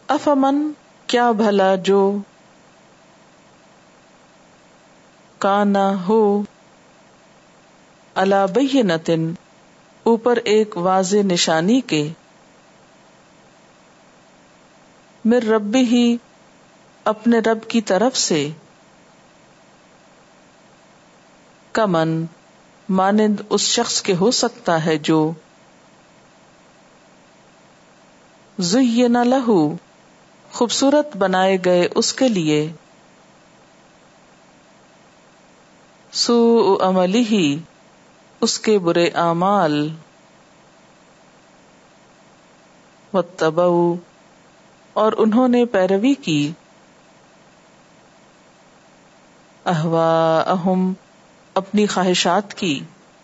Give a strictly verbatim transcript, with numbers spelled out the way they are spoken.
अफमन क्या भला जो, काना हो, अला बय्यनतिन ऊपर एक वाज़े निशानी के, मिर रब्बिही अपने रब की तरफ से, कमन मानिंद उस शख्स के हो सकता है जो, ज़ुय्यिना लहू खूबसूरत बनाए गए उसके लिए, सूउ अमलिही उसके बुरे आमाल, वत्तबऊ और उन्होंने पैरवी की, अहवाअहुम अपनी ख्वाहिशात की,